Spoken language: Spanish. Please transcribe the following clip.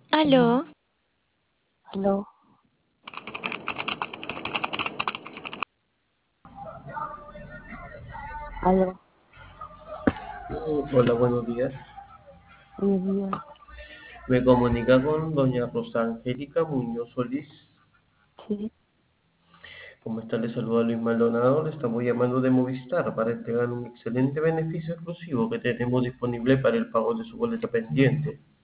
Aló, Aló, aló, Hola, buenos días. buenos días. Me comunica con doña Rosa Angélica Muñoz Solís. Sí, ¿Cómo está? Le saluda Luis Maldonado. Le estamos llamando de Movistar para entregar un excelente beneficio exclusivo que tenemos disponible para el pago de su boleta pendiente.